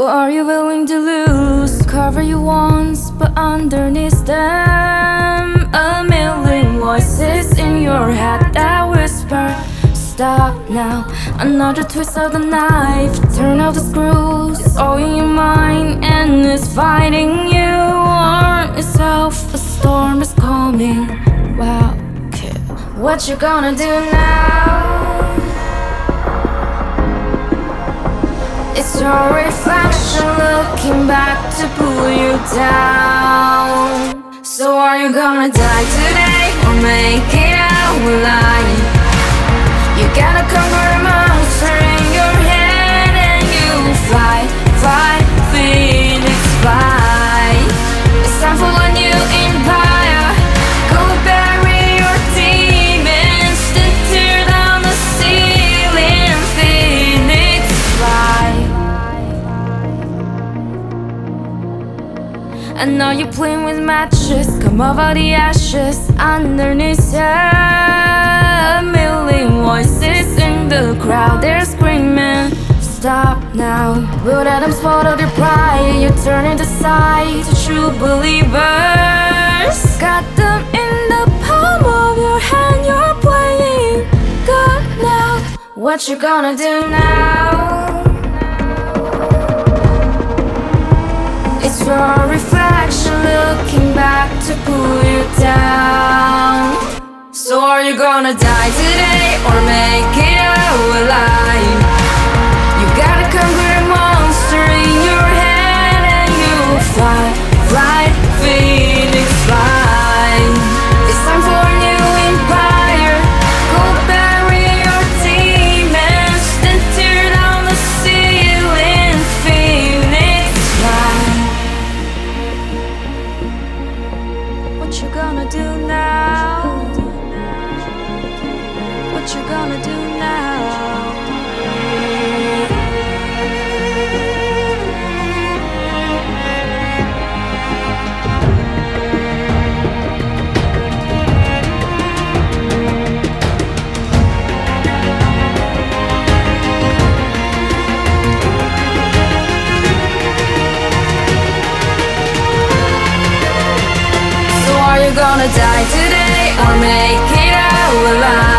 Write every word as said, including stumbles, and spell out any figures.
What are you willing to lose? Cover your wants, but underneath them a million voices in your head that whisper, stop now. Another twist of the knife, turn out the screws. It's all in your mind and it's fighting you. Warn yourself, a storm is coming. Wow, kid, what you gonna do now? It's your reflection looking back to pull you down. So are you gonna die today or make it out alive? You gotta conquer a monster in your head and you fly, fly, Phoenix fly. It's time for a new empire. Go bury your demons, to tear down the ceiling, Phoenix fly. And now you're playing with matches, come over the ashes underneath ya. A million voices in the crowd, they're screaming, stop now. Will let them swallow their pride, you turn into sight to true believers. Got them in the palm of your hand, you're playing God now. What you gonna do now? It's your reflection looking back to pull you down. So are you gonna die today or make it out alive? You gotta conquer a monster in your head and you fly, fly, Phoenix fly. It's time for a new empire. Go bury your demons, then tear down the ceiling, Phoenix fly. What you gonna do now? What you gonna do now? So are you gonna die today or make it out alive?